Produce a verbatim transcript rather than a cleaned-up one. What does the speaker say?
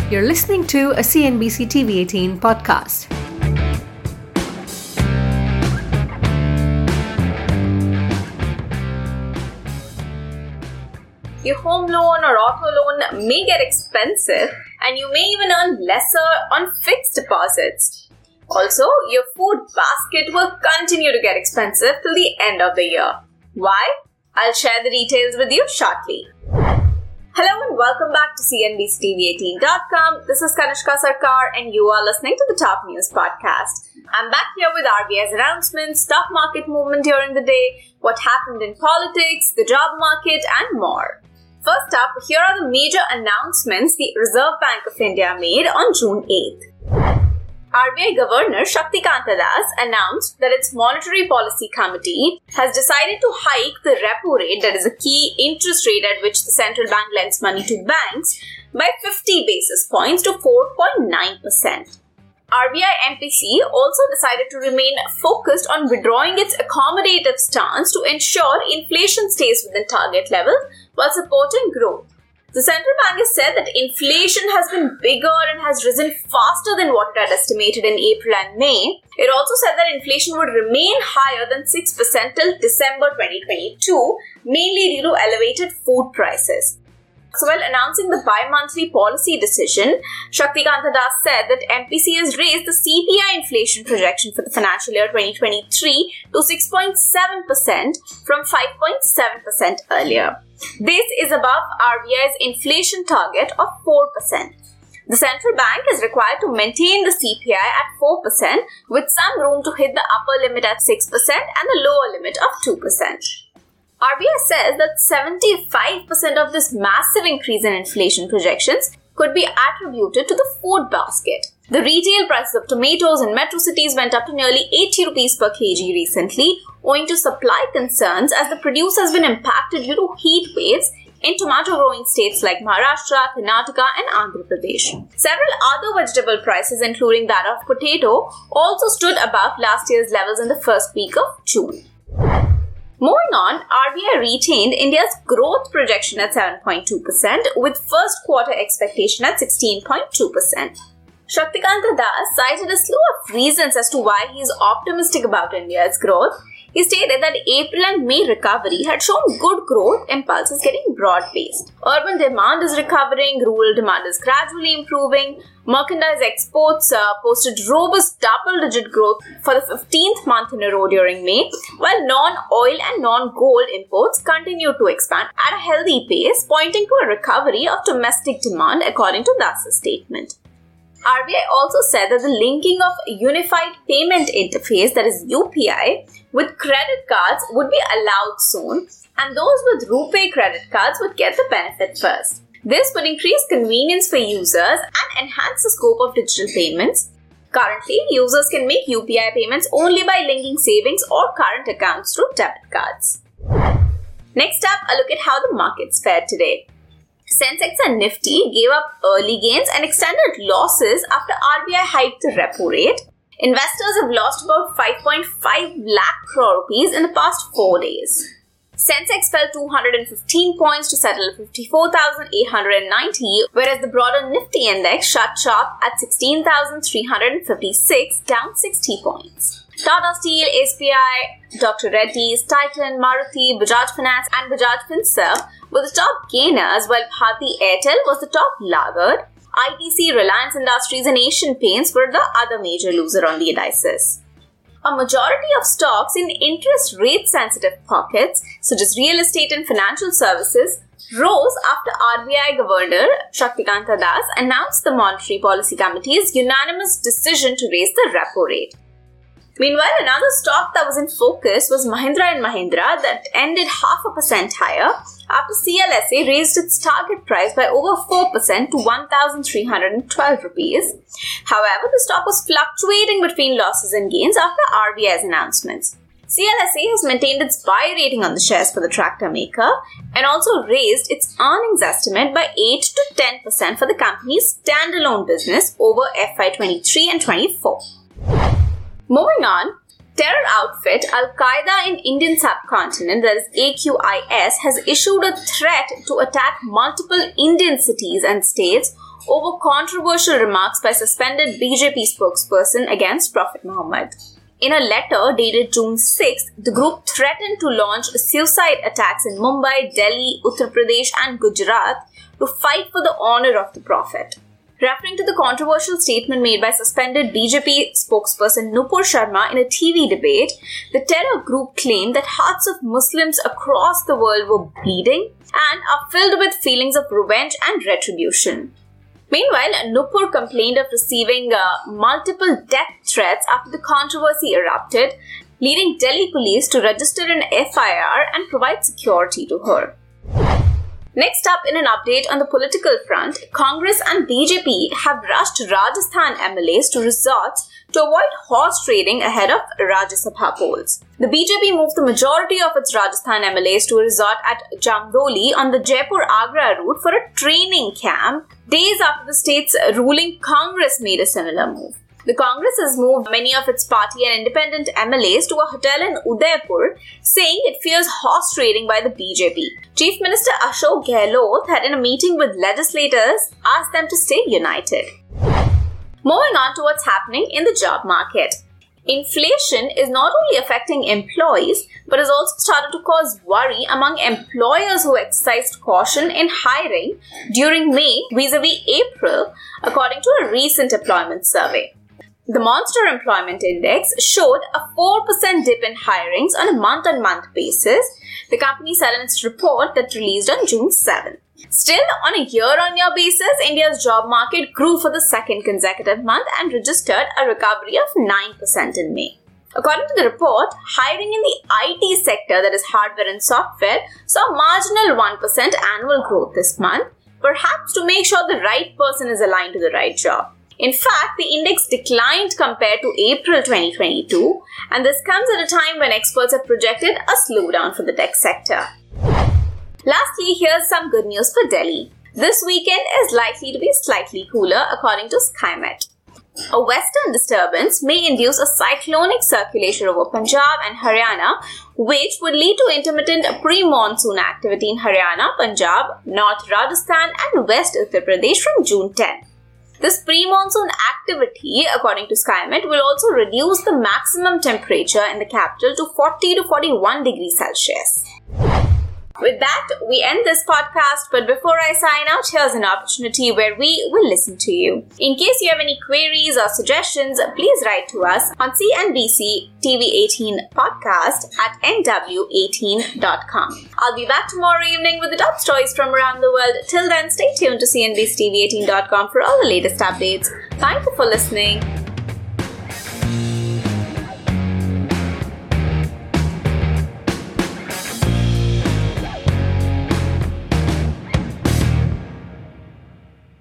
You're listening to a C N B C T V eighteen podcast. Your home loan or auto loan may get expensive, and you may even earn lesser on fixed deposits. Also, your food basket will continue to get expensive till the end of the year. Why? I'll share the details with you shortly. Hello and welcome back to C N B C T V eighteen dot com. This is Kanishka Sarkar and you are listening to the Top News Podcast. I'm back here with R B I's announcements, stock market movement during the day, what happened in politics, the job market and more. First up, here are the major announcements the Reserve Bank of India made on June eighth. R B I Governor Shaktikanta Das announced that its Monetary Policy Committee has decided to hike the repo rate, that is a key interest rate at which the central bank lends money to banks, by fifty basis points to four point nine percent. R B I M P C also decided to remain focused on withdrawing its accommodative stance to ensure inflation stays within target levels while supporting growth. The central bank has said that inflation has been bigger and has risen faster than what it had estimated in April and May. It also said that inflation would remain higher than six percent till December twenty twenty-two, mainly due to elevated food prices. So while announcing the bi-monthly policy decision, Shaktikanta Das said that M P C has raised the C P I inflation projection for the financial year twenty twenty-three to six point seven percent from five point seven percent earlier. This is above R B I's inflation target of four percent. The central bank is required to maintain the C P I at four percent with some room to hit the upper limit at six percent and the lower limit of two percent. R B I says that seventy-five percent of this massive increase in inflation projections could be attributed to the food basket. The retail prices of tomatoes in metro cities went up to nearly eighty rupees per kg recently, owing to supply concerns as the produce has been impacted due to heat waves in tomato-growing states like Maharashtra, Karnataka and Andhra Pradesh. Several other vegetable prices, including that of potato, also stood above last year's levels in the first week of June. Moving on, R B I retained India's growth projection at seven point two percent with first quarter expectation at sixteen point two percent. Shaktikanta Das cited a slew of reasons as to why he is optimistic about India's growth. He stated that April and May recovery had shown good growth impulses getting broad-based. Urban demand is recovering, rural demand is gradually improving, merchandise exports uh, posted robust double-digit growth for the fifteenth month in a row during May, while non-oil and non-gold imports continued to expand at a healthy pace, pointing to a recovery of domestic demand according to Das's statement. R B I also said that the linking of Unified Payment Interface, that is U P I, with credit cards would be allowed soon, and those with RuPay credit cards would get the benefit first. This would increase convenience for users and enhance the scope of digital payments. Currently, users can make U P I payments only by linking savings or current accounts through debit cards. Next up, a look at how the markets fared today. Sensex and Nifty gave up early gains and extended losses after R B I hiked the repo rate. Investors have lost about five point five lakh crore rupees in the past four days. Sensex fell two hundred fifteen points to settle at fifty-four thousand eight hundred ninety, whereas the broader Nifty index shut sharp at sixteen thousand three hundred fifty-six, down sixty points. Tata Steel, S B I, Doctor Reddy's, Titan, Maruti, Bajaj Finance and Bajaj Finserv were the top gainers, while Bharti Airtel was the top laggard. I T C, Reliance Industries and Asian Paints were the other major loser on the indices. A majority of stocks in interest rate sensitive pockets, such as real estate and financial services, rose after R B I Governor Shaktikanta Das announced the Monetary Policy Committee's unanimous decision to raise the repo rate. Meanwhile, another stock that was in focus was Mahindra and Mahindra that ended half a percent higher after C L S A raised its target price by over four percent to one thousand three hundred twelve rupees. However, the stock was fluctuating between losses and gains after R B I's announcements. C L S A has maintained its buy rating on the shares for the tractor maker and also raised its earnings estimate by eight to ten percent for the company's standalone business over F Y twenty-three and twenty-four. Moving on, terror outfit Al-Qaeda in Indian subcontinent, that is A Q I S, has issued a threat to attack multiple Indian cities and states over controversial remarks by suspended B J P spokesperson against Prophet Muhammad. In a letter dated June sixth, the group threatened to launch suicide attacks in Mumbai, Delhi, Uttar Pradesh and Gujarat to fight for the honor of the Prophet. Referring to the controversial statement made by suspended B J P spokesperson Nupur Sharma in a T V debate, the terror group claimed that hearts of Muslims across the world were bleeding and are filled with feelings of revenge and retribution. Meanwhile, Nupur complained of receiving uh, multiple death threats after the controversy erupted, leading Delhi police to register an F I R and provide security to her. Next up, in an update on the political front, Congress and B J P have rushed Rajasthan M L As to resorts to avoid horse trading ahead of Rajya Sabha polls. The B J P moved the majority of its Rajasthan M L As to a resort at Jamdoli on the Jaipur-Agra route for a training camp, days after the state's ruling Congress made a similar move. The Congress has moved many of its party and independent M L As to a hotel in Udaipur, saying it fears horse trading by the B J P. Chief Minister Ashok Gehlot had, in a meeting with legislators, asked them to stay united. Moving on to what's happening in the job market. Inflation is not only affecting employees, but has also started to cause worry among employers who exercised caution in hiring during May vis-a-vis April, according to a recent employment survey. The Monster Employment Index showed a four percent dip in hirings on a month-on-month basis, the company said in its report that released on June seventh. Still, on a year-on-year basis, India's job market grew for the second consecutive month and registered a recovery of nine percent in May. According to the report, hiring in the I T sector, that is hardware and software, saw marginal one percent annual growth this month, perhaps to make sure the right person is aligned to the right job. In fact, the index declined compared to April twenty twenty-two, and this comes at a time when experts have projected a slowdown for the tech sector. Lastly, here's some good news for Delhi. This weekend is likely to be slightly cooler, according to SkyMet. A western disturbance may induce a cyclonic circulation over Punjab and Haryana, which would lead to intermittent pre-monsoon activity in Haryana, Punjab, North Rajasthan and West Uttar Pradesh from June tenth. This pre-monsoon activity, according to SkyMet, will also reduce the maximum temperature in the capital to forty to forty-one degrees Celsius. With that, we end this podcast, but before I sign out, here's an opportunity where we will listen to you. In case you have any queries or suggestions, please write to us on C N B C T V eighteen podcast at N W eighteen dot com. I'll be back tomorrow evening with the top stories from around the world. Till then, stay tuned to C N B C T V eighteen dot com for all the latest updates. Thank you for listening.